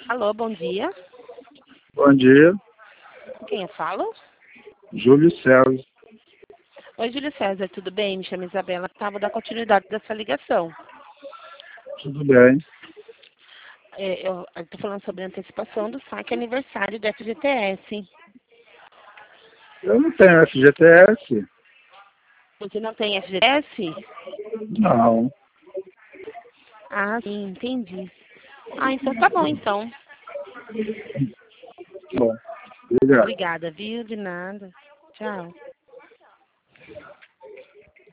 Alô, bom dia. Bom dia, Com quem eu falo? Júlio César. Oi, Júlio César, tudo bem? Me chamo Isabela. Vou dar continuidade dessa ligação. Tudo bem? Eu estou falando sobre a antecipação do saque aniversário do FGTS. Eu não tenho FGTS. Você não tem FGTS? Não. Ah, sim, entendi. Ah, então tá bom, então. Bom, obrigado. Obrigada, viu? De nada. Tchau.